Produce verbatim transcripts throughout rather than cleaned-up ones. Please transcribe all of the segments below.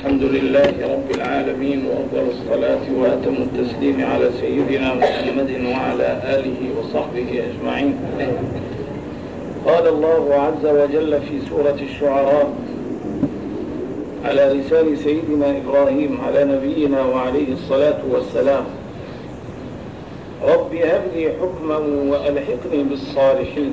الحمد لله رب العالمين، وأفضل الصلاة وأتم التسليم على سيدنا محمد وعلى آله وصحبه أجمعين. قال الله عز وجل في سورة الشعراء على لسان سيدنا إبراهيم على نبينا وعليه الصلاة والسلام: رب هب لي حكما وألحقني بالصالحين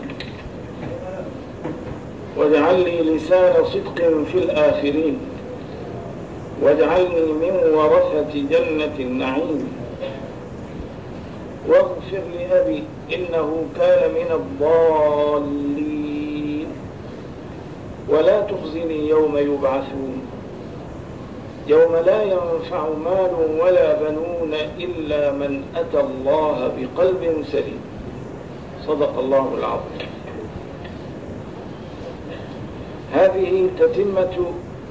واجعل لي لسان صدق في الآخرين واجعلني من ورثة جنة النعيم واغفر لأبي إنه كان من الضالين ولا تخزني يوم يبعثون يوم لا ينفع مال ولا بنون إلا من أتى الله بقلب سليم. صدق الله العظيم. هذه تتمة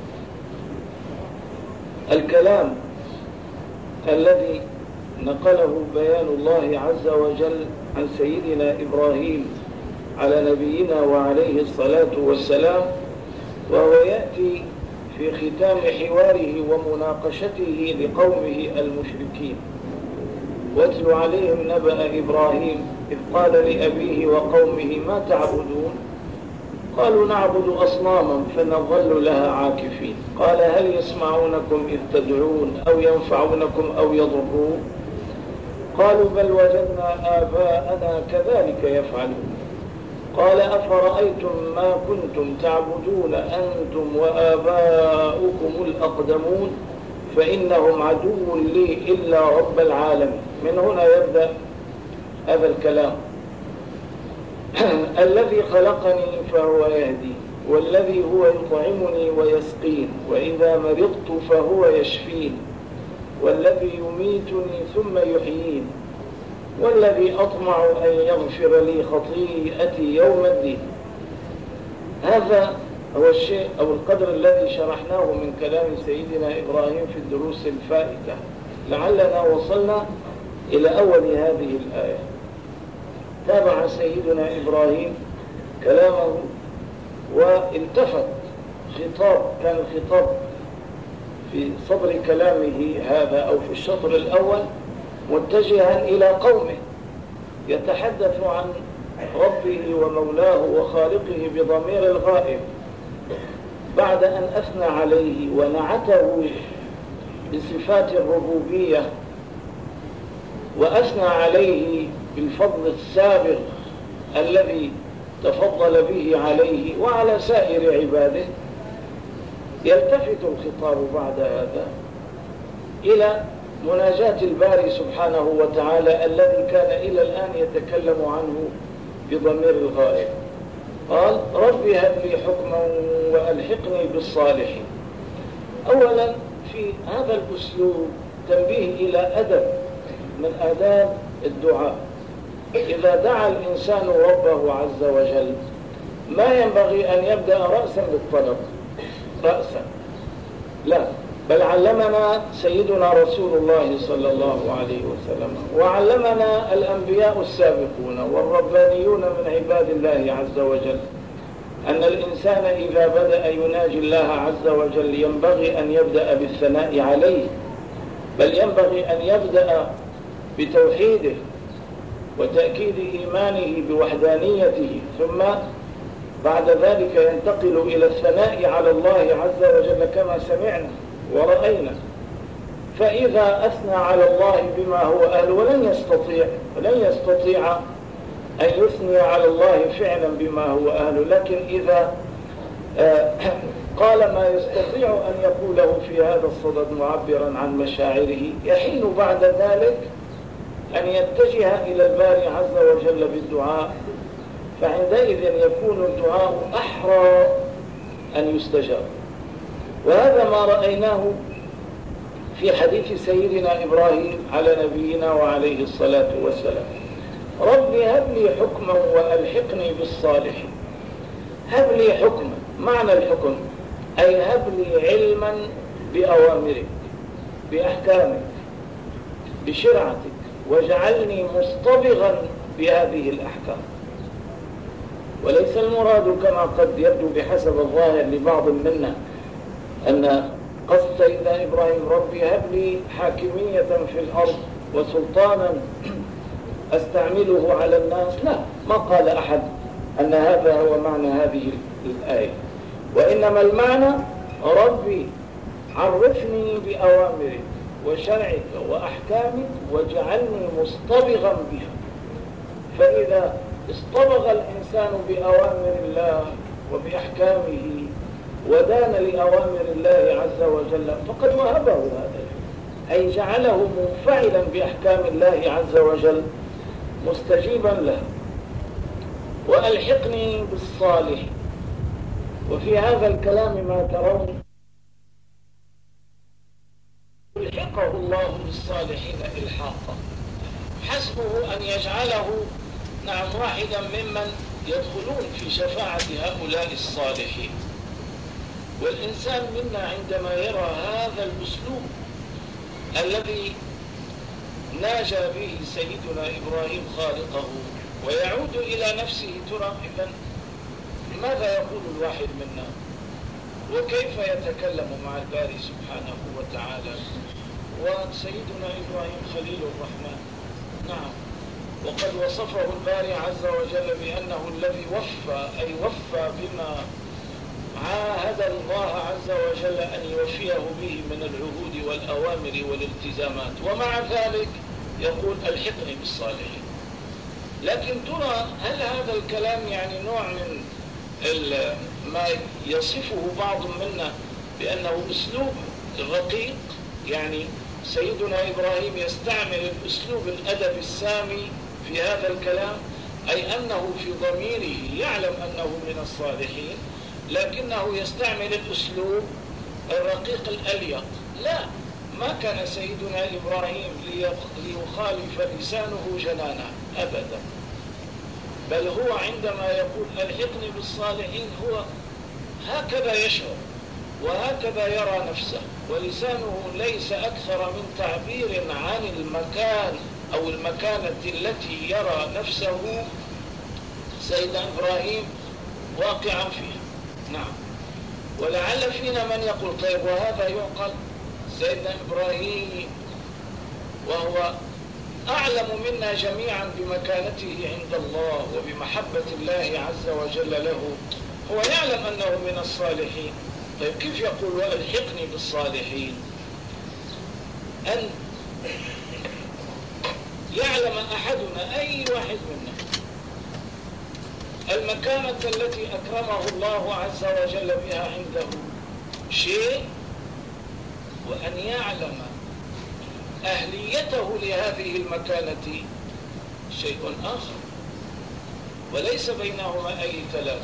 الكلام الذي نقله بيان الله عز وجل عن سيدنا إبراهيم على نبينا وعليه الصلاة والسلام، وهو يأتي في ختام حواره ومناقشته لقومه المشركين: واتل عليهم نبأ إبراهيم إذ قال لأبيه وقومه ما تعبدون؟ قالوا نعبد أصناما فنظل لها عاكفين. قال هل يسمعونكم إذ تدعون أو ينفعونكم أو يضرون؟ قالوا بل وجدنا آباءنا كذلك يفعلون. قال أفرأيتم ما كنتم تعبدون أنتم وآباؤكم الأقدمون فإنهم عدو لي إلا رب العالمين. من هنا يبدأ هذا الكلام: الذي خلقني فهو يهدي، والذي هو يطعمني ويسقين، وإذا مرضت فهو يشفين، والذي يميتني ثم يحيين، والذي أطمع أن يغفر لي خطيئتي يوم الدين. هذا هو الشيء أو القدر الذي شرحناه من كلام سيدنا إبراهيم في الدروس الفائتة. لعلنا وصلنا إلى أول هذه الآية. تابع سيدنا إبراهيم كلامه والتفت خطاب، كان الخطاب في صدر كلامه هذا أو في الشطر الأول متجها إلى قومه، يتحدث عن ربه ومولاه وخالقه بضمير الغائب، بعد أن أثنى عليه ونعته بصفات الربوبية وأثنى عليه بالفضل السابق الذي تفضل به عليه وعلى سائر عباده. يلتفت الخطاب بعد هذا إلى مناجاة الباري سبحانه وتعالى الذي كان إلى الآن يتكلم عنه بضمير الغائب. قال رب هب لي حكما وألحقني بالصالحين. أولا في هذا الأسلوب تنبيه إلى أدب من آداب الدعاء. إذا دعا الإنسان ربه عز وجل ما ينبغي أن يبدأ رأسا بالطلب رأسا، لا، بل علمنا سيدنا رسول الله صلى الله عليه وسلم وعلمنا الأنبياء السابقون والربانيون من عباد الله عز وجل أن الإنسان إذا بدأ يناجي الله عز وجل ينبغي أن يبدأ بالثناء عليه، بل ينبغي أن يبدأ بتوحيده وتأكيد إيمانه بوحدانيته، ثم بعد ذلك ينتقل إلى الثناء على الله عز وجل كما سمعنا ورأينا. فإذا أثنى على الله بما هو أهل، ولن يستطيع ولن يستطيع أن يثني على الله فعلا بما هو أهل، لكن إذا قال ما يستطيع أن يقوله في هذا الصدد معبرا عن مشاعره، يحين بعد ذلك أن يتجه إلى الباري عز وجل بالدعاء، فعندئذ يكون الدعاء أحرى أن يستجاب. وهذا ما رأيناه في حديث سيدنا إبراهيم على نبينا وعليه الصلاة والسلام: رب هب لي حكما وألحقني بالصالحين. هب لي حكما، معنى الحكم أي هب لي علما بأوامرك بأحكامك بشرعتك، واجعلني مصطبغا بهذه الأحكام. وليس المراد كما قد يبدو بحسب الظاهر لبعض منا أن قصد سيدنا إبراهيم ربي هب لي حاكمية في الأرض وسلطانا أستعمله على الناس. لا، ما قال أحد أن هذا هو معنى هذه الآية، وإنما المعنى ربي عرفني بأوامرك وشرعك وأحكامك واجعلني مصطبغا بها. فإذا اصطبغ الإنسان بأوامر الله وبأحكامه ودان لأوامر الله عز وجل فقد وهبه هذا، أي جعله منفعلا بأحكام الله عز وجل مستجيبا له. وألحقني بالصالح، وفي هذا الكلام ما ترون يلحقه الله بالصالحين إلحاقا، حسبه أن يجعله نعم واحدا ممن يدخلون في شفاعة هؤلاء الصالحين. والإنسان منا عندما يرى هذا الأسلوب الذي ناجى به سيدنا إبراهيم خالقه ويعود إلى نفسه، ترى إذن ماذا يقول الواحد منا وكيف يتكلم مع الباري سبحانه وتعالى؟ وسيدنا إبراهيم خليل الرحمن، نعم، وقد وصفه الباري عز وجل بأنه الذي وفى، أي وفى بما عاهد الله عز وجل أن يوفيه به من العهود والأوامر والالتزامات، ومع ذلك يقول ألحقني بالصالحين. لكن ترى هل هذا الكلام يعني نوع من ما يصفه بعض منا بأنه أسلوب رقيق؟ يعني سيدنا إبراهيم يستعمل الأسلوب الأدب السامي في هذا الكلام، أي أنه في ضميره يعلم أنه من الصالحين، لكنه يستعمل الأسلوب الرقيق الأليق. لا، ما كان سيدنا إبراهيم ليخالف لسانه جنانا أبدا، بل هو عندما يقول ألحقني بالصالحين هو هكذا يشعر وهكذا يرى نفسه، ولسانه ليس أكثر من تعبير عن المكان أو المكانة التي يرى نفسه سيدنا إبراهيم واقعا فيها. نعم، ولعل فينا من يقول طيب وهذا يعقل؟ سيدنا إبراهيم وهو أعلم منا جميعا بمكانته عند الله وبمحبة الله عز وجل له، هو يعلم أنه من الصالحين، طيب كيف يقول وألحقني بالصالحين؟ أن يعلم أحدنا، أي واحد منا، المكانة التي أكرمه الله عز وجل بها عنده شيء، وأن يعلم أهليته لهذه المكانة شيء آخر، وليس بينهما أي تلازم.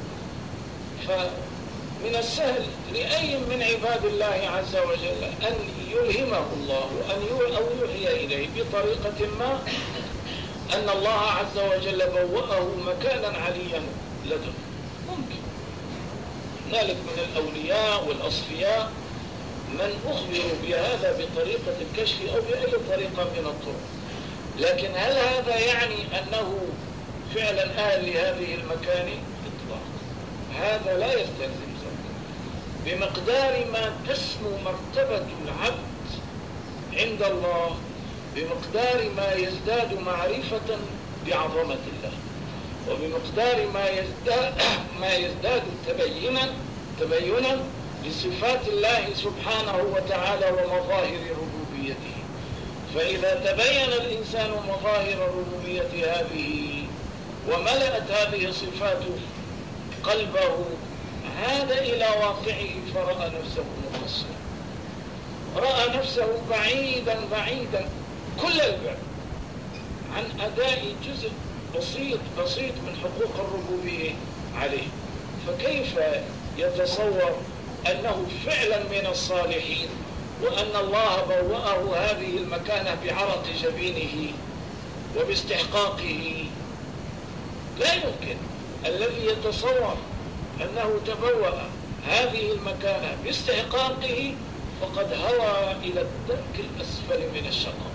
فمن السهل لأي من عباد الله عز وجل أن يلهمه الله أن أو يوحي إليه بطريقة ما أن الله عز وجل بوأه مكانا عليا لدنه، ممكن. هنالك من الأولياء والأصفياء من أخبروا بهذا بطريقة الكشف أو بأي طريقة من الطرق، لكن هل هذا يعني أنه فعلا أهل لهذه المكان؟ إطلاقا، هذا لا يستلزم ذلك. بمقدار ما تسمو مرتبة العبد عند الله بمقدار ما يزداد معرفة بعظمة الله، وبمقدار ما يزداد ما يزداد تبينا تبينا لصفات الله سبحانه وتعالى ومظاهر ربوبيته. فإذا تبين الإنسان مظاهر الربوبية هذه وملأت هذه الصفات قلبه عاد إلى واقعه فرأى نفسه مقصرا، رأى نفسه بعيدا بعيدا كل البعد عن أداء جزء بسيط بسيط من حقوق الربوبية عليه. فكيف يتصور أنه فعلا من الصالحين وأن الله بوأه هذه المكانة بعرق جبينه وباستحقاقه؟ لا يمكن. الذي يتصور أنه تبوأ هذه المكانة باستحقاقه فقد هوى إلى الدرك الأسفل من الشقاء.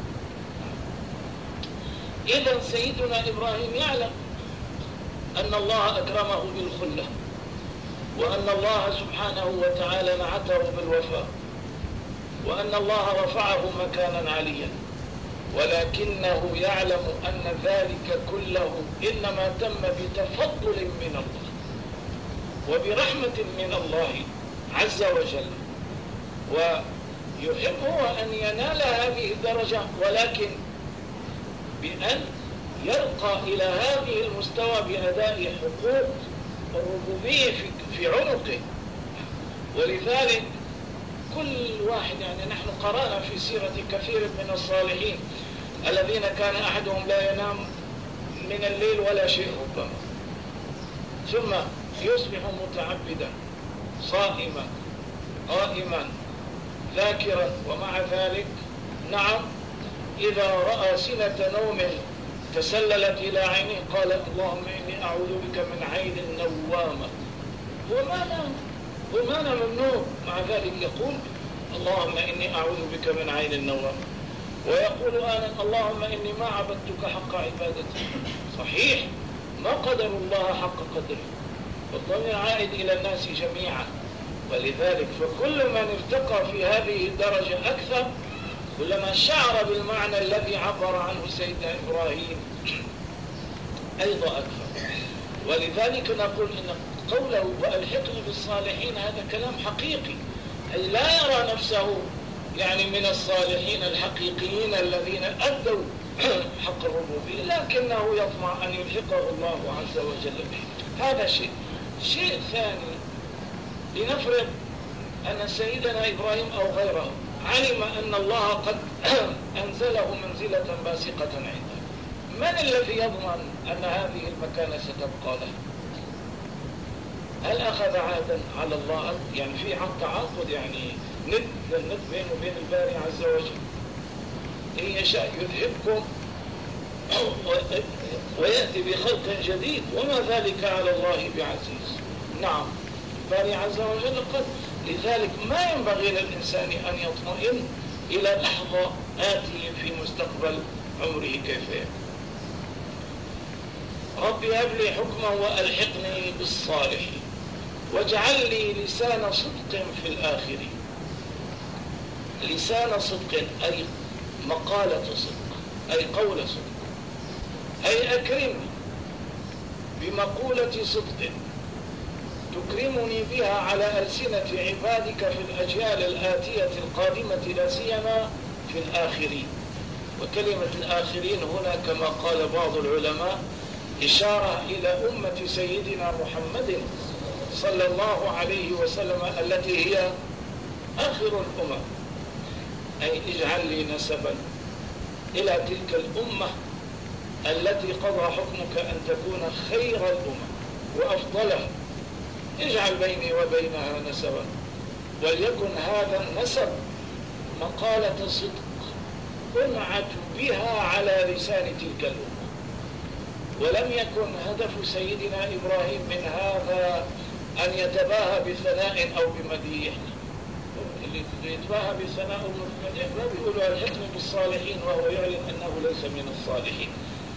إذن سيدنا إبراهيم يعلم أن الله أكرمه بالخلة، وأن الله سبحانه وتعالى نعته بالوفاء، وأن الله رفعه مكانا عليا، ولكنه يعلم أن ذلك كله إنما تم بتفضل من الله وبرحمة من الله عز وجل، ويحب هو أن ينال هذه الدرجة، ولكن بأن يرقى إلى هذه المستوى بأداء حقوق الربوبية في عنقه. ولذلك كل واحد، يعني نحن قرأنا في سيرة كثير من الصالحين الذين كان أحدهم لا ينام من الليل ولا شيء ربما، ثم يصبح متعبدا صائما قائما ذاكرا، ومع ذلك نعم إذا رأى سنة نوم تسللت إلى عينه قال اللهم إني أعوذ بك من عين نوامة. وما نام وما نام النوم، مع ذلك يقول اللهم إني أعوذ بك من عين النوامة، ويقول آنا اللهم إني ما عبدتك حق عبادتي. صحيح ما قدر الله حق قدره، والضمير عائد إلى الناس جميعا. ولذلك فكل من ارتقى في هذه الدرجة أكثر كلما شعر بالمعنى الذي عبر عنه سيدنا إبراهيم أيضا أكثر. ولذلك نقول إن قوله وألحقني بالصالحين هذا كلام حقيقي، أي لا يرى نفسه يعني من الصالحين الحقيقيين الذين أدوا حق الربوبية، لكنه يطمع أن يلحقه الله عز وجل به. هذا شيء. شيء ثاني، لنفرض أن سيدنا إبراهيم أو غيره علم أن الله قد أنزله منزلة باسقة عنده، من الذي يضمن أن هذه المكانة ستبقى له؟ هل أخذ عهدا على الله؟ يعني في عقد تعاقد، يعني ند الند بينه وبين الباري عز وجل. إن يشاء يذهبكم ويأتي بخلق جديد وما ذلك على الله بعزيز. نعم الباري عز وجل قد. لذلك ما ينبغي للإنسان أن يطمئن إلى لحظة آتية في مستقبل عمره كيف يكون. ربي هب لي حكما وألحقني بالصالحين واجعل لي لسان صدق في الآخرين. لسان صدق أي مقالة صدق، أي قول صدق، أي أكرمني بمقولة صدق تكرمني بها على ألسنة عبادك في الأجيال الآتية القادمة، لا سيما في الآخرين. وكلمة الآخرين هنا كما قال بعض العلماء إشارة إلى أمة سيدنا محمد صلى الله عليه وسلم التي هي آخر الأمم. أي اجعل لي نسبا إلى تلك الأمة التي قضى حكمك أن تكون خير الأمم وأفضلها. اجعل بيني وبينها نسبا، وليكن هذا النسب مقالة صدق أنعت بها على لسان تلك الأمة. ولم يكن هدف سيدنا إبراهيم من هذا أن يتباهى بثناء أو بمديح. اللي يتباهى بثناء أو بمديح ما بيقولوا الحكم بالصالحين وهو يعلم أنه ليس من الصالحين،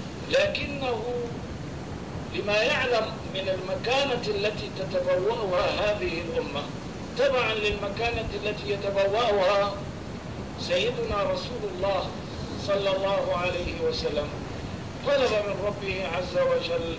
لكنه لما يعلم من المكانة التي تتبوأها هذه الأمة تبعا للمكانة التي يتبوأها سيدنا رسول الله صلى الله عليه وسلم، طلب من ربه عز وجل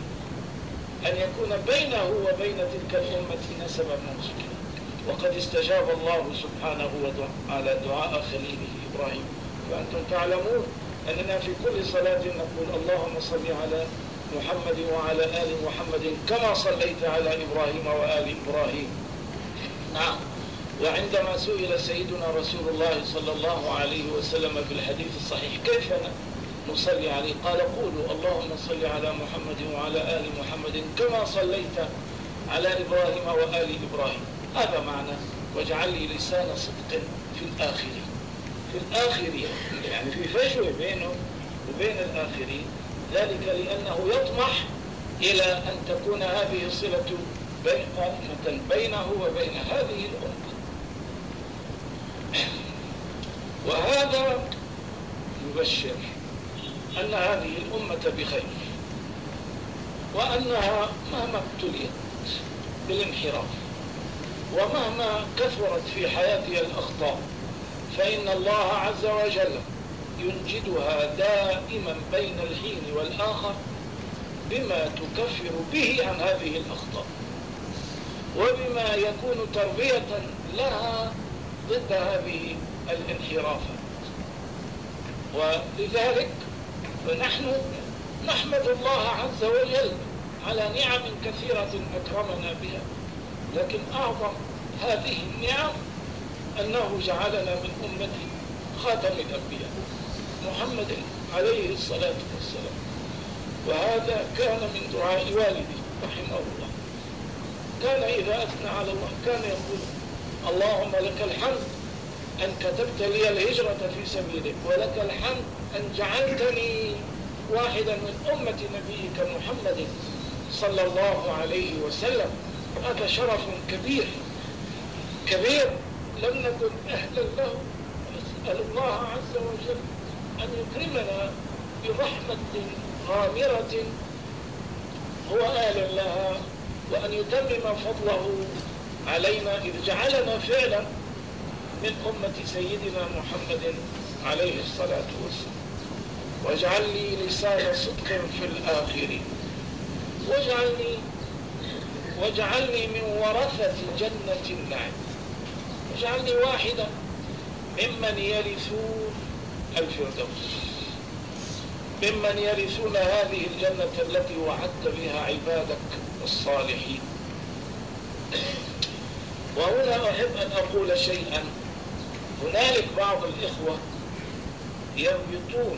أن يكون بينه وبين تلك الأمة نسبا منسوكا. وقد استجاب الله سبحانه وتعالى دعاء خليله إبراهيم. فأنتم تعلمون أننا في كل صلاة نقول اللهم صل على محمد وعلى آل محمد كما صليت على إبراهيم وآل إبراهيم. نعم. وعندما سئل سيدنا رسول الله صلى الله عليه وسلم في الحديث الصحيح كيف نصلي عليه، قال قولوا اللهم صل على محمد وعلى آل محمد كما صليت على إبراهيم وآل إبراهيم. هذا معنى واجعل لي لسان صدق في الآخرين. في الآخرين يعني في فجوة بينه وبين الآخرين، ذلك لأنه يطمح إلى أن تكون هذه الصلة قائمة بينه وبين هذه الأمة. وهذا يبشر أن هذه الأمة بخير، وأنها مهما ابتليت بالانحراف ومهما كثرت في حياتها الأخطاء فإن الله عز وجل ينجدها دائما بين الحين والآخر بما تكفر به عن هذه الأخطاء، وبما يكون تربية لها ضد هذه الانحرافات. ولذلك فنحن نحمد الله عز وجل على نعم كثيرة أكرمنا بها، لكن أعظم هذه النعم أنه جعلنا من أمة خاتم الأنبياء محمد عليه الصلاة والسلام. وهذا كان من دعاء والدي رحمه الله، كان إذا أثنى على الله كان يقول: اللهم لك الحمد أن كتبت لي الهجرة في سبيلك، ولك الحمد أن جعلتني واحدا من أمة نبيك محمد صلى الله عليه وسلم. هذا شرف كبير كبير لم نكن أهلا له. نسأل الله عز وجل أن يكرمنا برحمة غامرة هو آل لها، وأن يتمم فضله علينا إذ جعلنا فعلا من أمة سيدنا محمد عليه الصلاة والسلام. واجعل لي لسان صدق في الآخرين، واجعلني واجعلني من ورثة جنة النعيم، واجعلني واحدا ممن يرثون الفردوس، ممن يرثون هذه الجنة التي وعدت بها عبادك الصالحين. وهنا أحب أن أقول شيئا. هنالك بعض الإخوة يربطون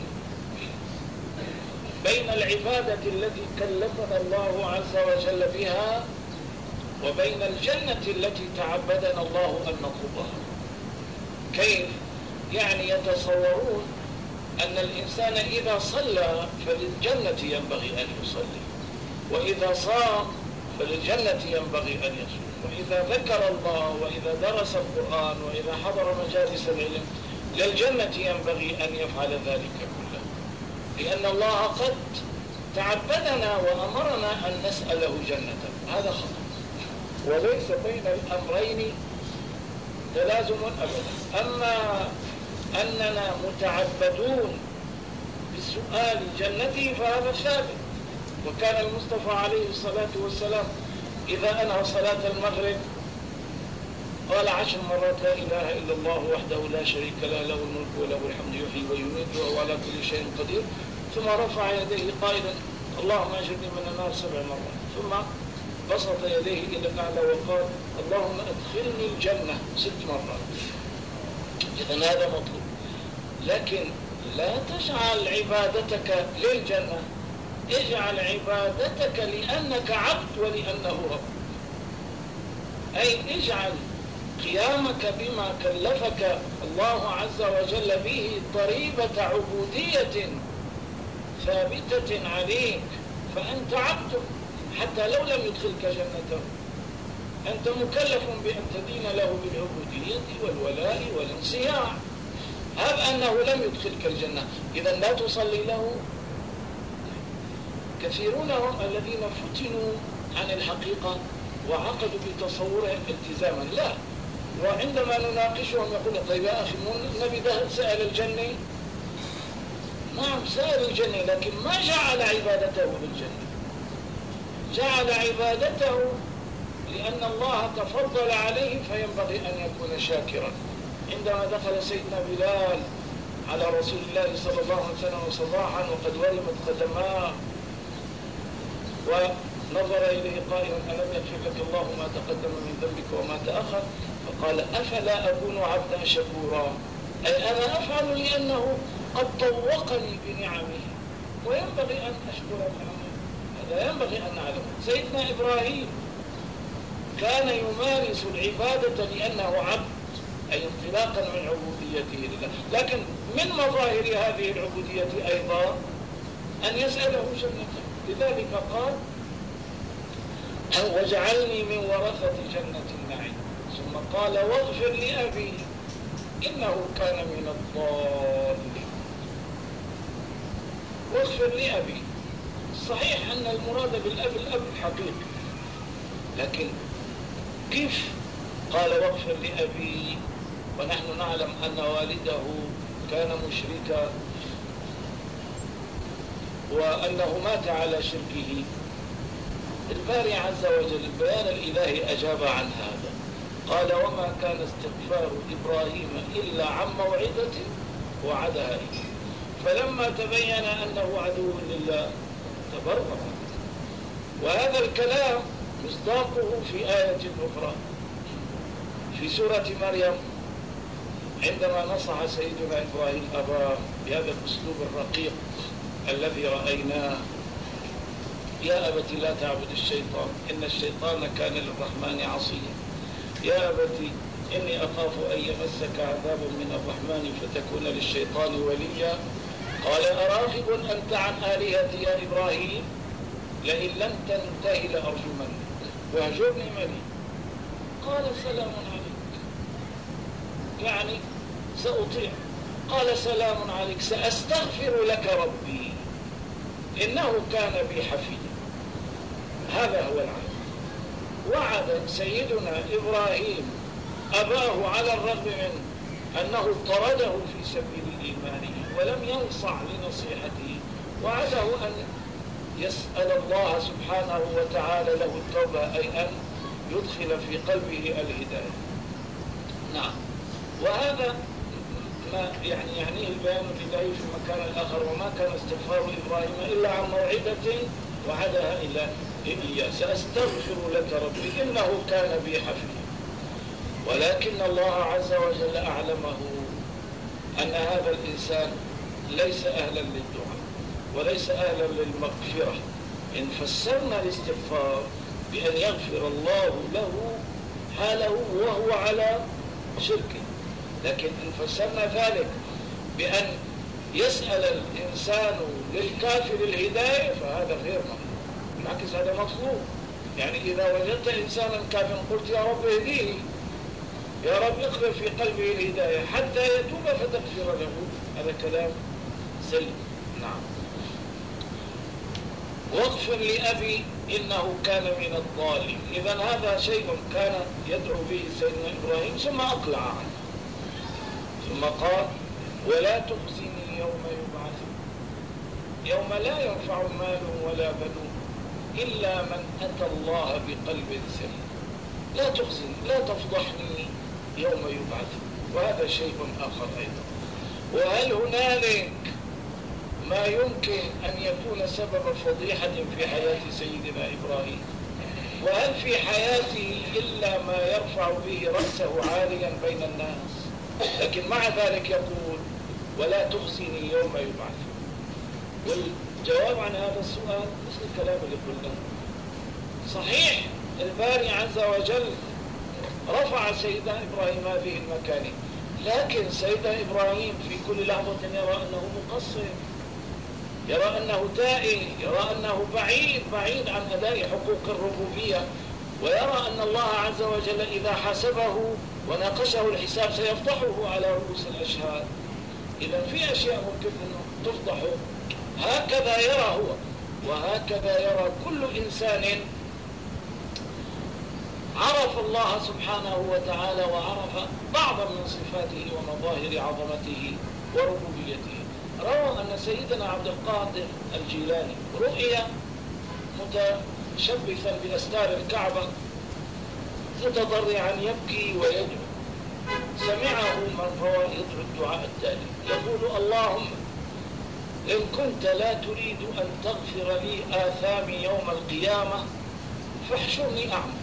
بين العبادة التي كلفنا الله عز وجل بها وبين الجنة التي تعبدنا الله أن نطلبها. كيف؟ يعني يتصورون أن الإنسان إذا صلى فللجنة ينبغي أن يصلي، وإذا صام فللجنة ينبغي أن يصوم، وإذا ذكر الله وإذا درس القرآن وإذا حضر مجالس العلم للجنة ينبغي أن يفعل ذلك كله، لأن الله قد تعبدنا وأمرنا أن نسأله جنة. هذا خطأ، وليس بين الأمرين تلازم أبدا. أما أننا متعبدون بسؤال جنته فهذا ثابت. وكان المصطفى عليه الصلاة والسلام إذا أنهى صلاة المغرب قال عشر مرات: لا إله إلا الله وحده لا شريك له، له الملك وله الحمد يحيي ويميت وهو على كل شيء قدير. ثم رفع يديه قائلا: اللهم أجرني من النار سبع مرات. ثم بسط يديه إلى الأعلى وقال: اللهم أدخلني الجنة ست مرات. إذن هذا مطلوب، لكن لا تجعل عبادتك للجنة، اجعل عبادتك لأنك عبد ولأنه رب. أي اجعل قيامك بما كلفك الله عز وجل به ضريبة عبودية ثابتة عليك، فأنت عبد حتى لو لم يدخلك جنته. أنت مكلف بأن تدين له بالعبودية والولاء والانصياع. هب أنه لم يدخلك الجنة إذا لا تصلي له. كثيرون هم الذين فتنوا عن الحقيقة وعقدوا بتصورهم التزاما. لا، وعندما نناقشهم يقول: طيب يا أخي النبي ده سأل الجنة. نعم سأل الجنة، لكن ما جعل عبادته بالجنة، جعل عبادته لأن الله تفضل عليه فينبغي أن يكون شاكرا. عندما دخل سيدنا بلال على رسول الله صلى الله عليه وسلم صباحا وقد ورمت قدماه ونظر إليه قائلا: ألم يغفر لك الله ما تقدم من ذنبك وما تأخر؟ فقال: أفلا أكون عبدا شكورا؟ أي أنا أفعل لأنه قد طوقني بنعمه وينبغي أن أشكر نعمه. هذا ينبغي أن نعلم. سيدنا إبراهيم كان يمارس العبادة لأنه عبد، أي انطلاقا من عبوديته لله. لكن من مظاهر هذه العبودية أيضا أن يسأله جنته. لذلك قال: واجعلني من ورثة جنة النعيم. ثم قال: واغفر لأبي إنه كان من الضالين. واغفر لأبي. صحيح أن المراد بالأب الأب الحقيقي، لكن كيف قال واغفر لأبي، ونحن نعلم أن والده كان مشركا وأنه مات على شركه. الباري عز وجل البيان الإلهي أجاب عن هذا، قال وما كان استغفار إبراهيم إلا عن موعدة وعدها إياه، فلما تبين أنه عدو لله تبرأ. وهذا الكلام مصداقه في آية أخرى في سورة مريم عندما نصح سيدنا إبراهيم أباه بهذا الأسلوب الرقيق الذي رأيناه: يا أبت لا تعبد الشيطان إن الشيطان كان للرحمن عصيا، يا أبت إني أخاف أن يمسك عذاب من الرحمن فتكون للشيطان وليا. قال أراغب أنت عن آلهتي يا إبراهيم لئن لم تنته لأرجمنك واهجرني مليا. قال سلام عليك، يعني سأطيع. قال سلام عليك سأستغفر لك ربي إنه كان بي حفيا. هذا هو العهد. وعد سيدنا إبراهيم أباه على الرغم من أنه طرده في سبيل إيمانه ولم ينصع لنصيحته، وعده أن يسأل الله سبحانه وتعالى له التوبة، أي أن يدخل في قلبه الهداية. نعم، وهذا ما يعني يعنيه البيان الإلهي في المكان الآخر: وما كان استغفار إبراهيم إلا عن موعدة وعدها إلا إياه سأستغفر لك ربي إنه كان بي حفيا. ولكن الله عز وجل أعلمه أن هذا الإنسان ليس أهلا للدعاء وليس أهلا للمغفرة. إن فسرنا الاستغفار بأن يغفر الله له حاله وهو على شركه، لكن إن فسرنا ذلك بأن يسأل الإنسان للكافر الهداية فهذا غير مطلوب، بالعكس هذا مطلوب. يعني إذا وجدت إنسانا كافرا قلت يا رب اهديه، يا رب اقذف في قلبه الهداية حتى يتوب فتغفر له، هذا كلام سليم. نعم. واغفر لأبي إنه كان من الضالين. إذن هذا شيء كان يدعو به سيدنا إبراهيم ثم أقلع عنه، ثم قال ولا تخزني يوم يبعثون يوم لا ينفع مال ولا بنون إلا من أتى الله بقلب سليم. لا تخزني، لا تفضحني يوم يبعثون. وهذا شيء آخر أيضا. وهل هنالك ما يمكن أن يكون سبب فضيحة في حياة سيدنا إبراهيم؟ وهل في حياته إلا ما يرفع به رأسه عاليا بين الناس؟ لكن مع ذلك يقول ولا تخزني يوم يبعثون. والجواب عن هذا السؤال مثل الكلام اللي قلناه. صحيح الباري عز وجل رفع سيدنا إبراهيم هذه المكانة، لكن سيدنا إبراهيم في كل لحظة يرى أنه مقصر، يرى أنه تائه، يرى أنه بعيد بعيد عن أداء حقوق الربوبية، ويرى أن الله عز وجل إذا حاسبه وناقشه الحساب سيفضحه على رؤوس الأشهاد. إذا في أشياء ممكن أن تفضحه. هكذا يرى هو، وهكذا يرى كل إنسان عرف الله سبحانه وتعالى وعرف بعضا من صفاته ومظاهر عظمته وربوبيته. روى أن سيدنا عبد القادر الجيلاني رؤي متشبثا بأستار الكعبة متضرعا يبكي ويدعو. سمعه من روى يدعو الدعاء التالي يقول اللهم إن كنت لا تريد أن تغفر لي آثامي يوم القيامة فاحشرني أعمى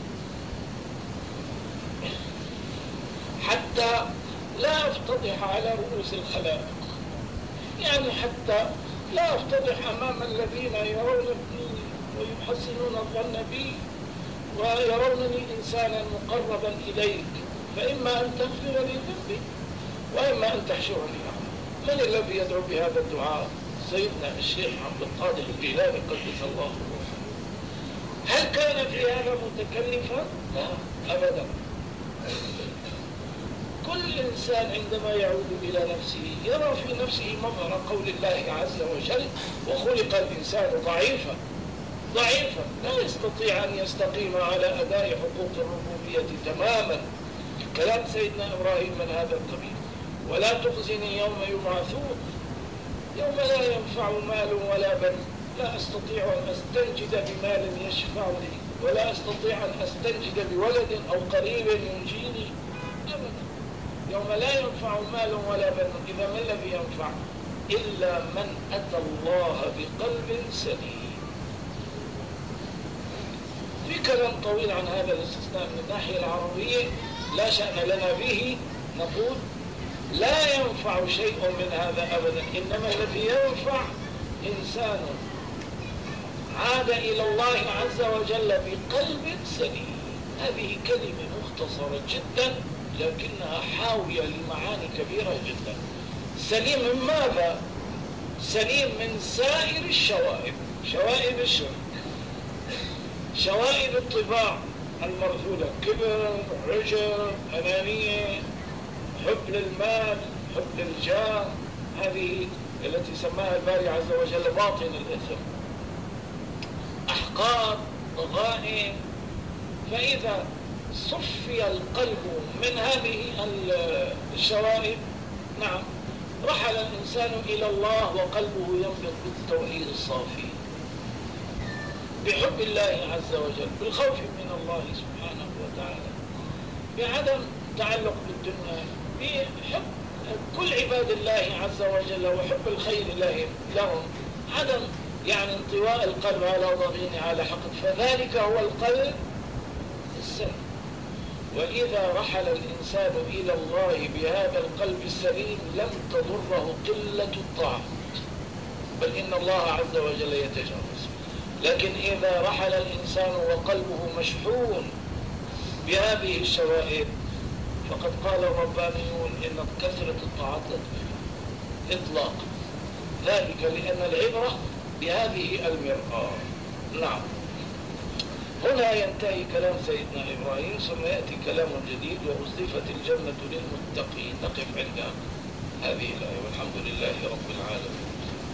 حتى لا أفتضح على رؤوس الخلائق، يعني حتى لا أفتضح أمام الذين يرونني ويحسنون الظن بي ويرونني إنسانا مقربا إليك، فإما أن تغفر لي ذنبي وإما أن تحشرني أعمى. من الذي يدعو بهذا الدعاء؟ سيدنا الشيخ عبد القادر الجيلاني قدس الله روحه. هل كان في هذا متكلفا؟ لا أبدا. كل إنسان عندما يعود إلى نفسه يرى في نفسه مظهر قول الله عز وجل وخلق الإنسان ضعيفا ضعيفا لا يستطيع أن يستقيم على أداء حقوق الربوبية العربية تماما. كلام سيدنا إبراهيم من هذا القبيل: ولا تخزني يوم يبعثون، يوم لا ينفع مال ولا بنون، لا أستطيع أن أستنجد بمال يشفع لي، ولا أستطيع أن أستنجد بولد أو قريب ينجيني أبدا. يوم لا ينفع مال ولا بنون، إذا ما الذي ينفع؟ إلا من أتى الله بقلب سليم. في كلام طويل عن هذا الاستثناء من الناحية العربية لا شأن لنا به. نقول لا ينفع شيء من هذا أبدا، إنما الذي ينفع إنسان عاد إلى الله عز وجل بقلب سليم. هذه كلمة مختصرة جدا لكنها حاوية لمعاني كبيرة جدا. سليم من ماذا؟ سليم من سائر الشوائب، شوائب الشرك، شوائب الطباع المرذولة، كبر، عجب، أنانية، حب للمال، حب للجاه، هذه التي سماها الباري عز وجل باطن الإثم، أحقاد، ضغائن. فإذا صفي القلب من هذه الشوائب، نعم، رحل الإنسان إلى الله وقلبه ينبض بالتوحيد الصافي، بحب الله عز وجل، بالخوف من الله سبحانه وتعالى، بعدم تعلق بالدنيا، بحب كل عباد الله عز وجل وحب الخير لهم، عدم يعني انطواء القلب على ضغين على حقد، فذلك هو القلب السليم. وإذا رحل الإنسان إلى الله بهذا القلب السليم لم تضره قلة الطاعة، بل إن الله عز وجل يتجاوز. لكن إذا رحل الإنسان وقلبه مشحون بهذه الشوائب فقد قال الربانيون إن كثرة الطاعات لا تفيد إطلاقا، ذلك لأن العبرة بهذه المرآة. نعم، هنا ينتهي كلام سيدنا إبراهيم، ثم يأتي كلام جديد: وأزلفت الجنة للمتقين. نقف عند هذه الآية، والحمد لله رب العالمين.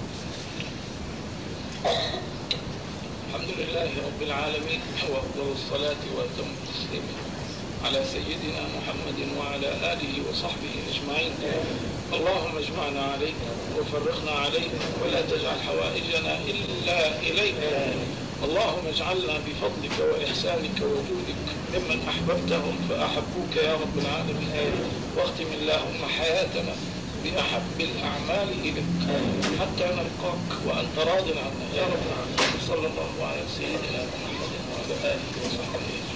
الحمد لله رب العالمين، وأفضل الصلاة وأتم التسليم على سيدنا محمد وعلى آله وصحبه أجمعين. اللهم اجمعنا عليك وفرقنا عليك، ولا تجعل حوائجنا إلا إليك. اللهم اجعلنا بفضلك وإحسانك وجودك ممن أحببتهم فأحبوك يا رب العالمين. واختم اللهم حياتنا بأحب الأعمال إليك حتى نلقاك وأنت راض عنا يا رب العالمين. صلى الله على سيدنا محمد وعلى آله وصحبه.